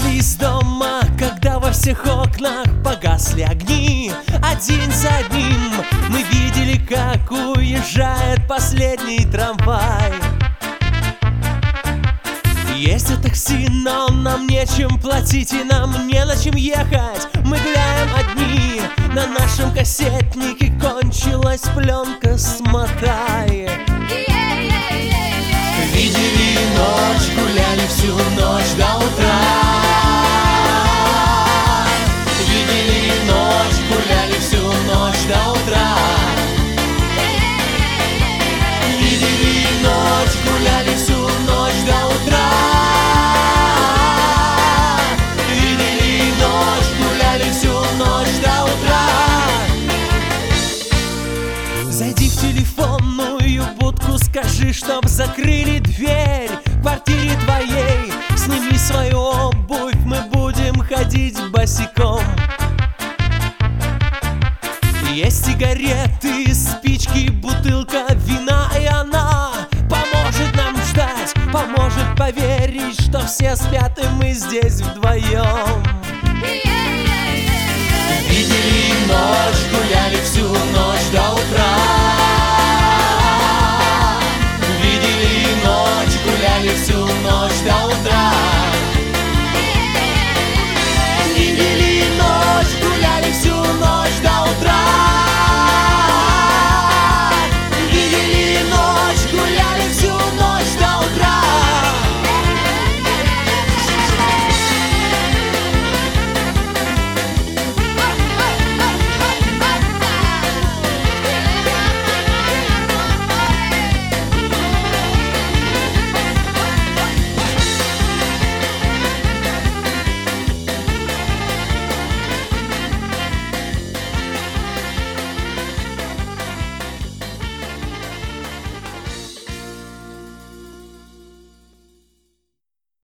Вышли из дома, когда во всех окнах погасли огни. Один за одним мы видели, как уезжает последний трамвай. Ездят такси, но нам нечем платить и нам не на чем ехать. Мы гуляем одни, на нашем кассетнике кончилась пленка, смотай. Видели ночь, гуляли всю ночь до утра. Видели ночь, гуляли всю ночь до утра. Видели ночь, гуляли всю ночь до утра. Видели ночь, гуляли всю ночь до утра. Зайди в телефонную будку, скажи, чтоб закрыли дверь в квартире твоей. Сними свою обувь, мы будем ходить босиком. Есть сигареты, спички, бутылка вина, и она поможет нам ждать, поможет поверить, что все спят и мы здесь вдвоем. Видели ночь, гуляли всю ночь до утра. Видели ночь, гуляли всю ночь до утра.